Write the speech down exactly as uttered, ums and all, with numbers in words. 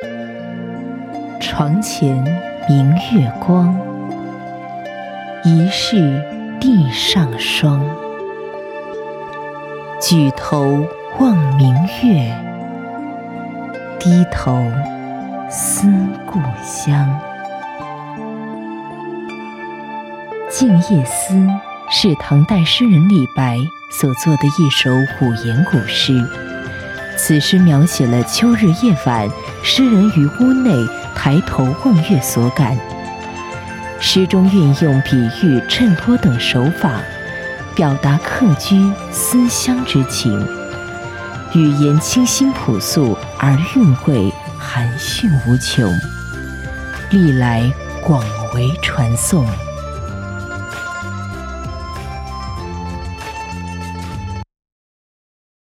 床前明月光，疑是地上霜。举头望明月，低头思故乡。《静夜思》是唐代诗人李白所作的一首五言古诗。此诗描写了秋日夜晚，诗人于屋内抬头望月所感。诗中运用比喻、衬托等手法，表达客居思乡之情，语言清新朴素，而韵味含蓄无穷，历来广为传颂。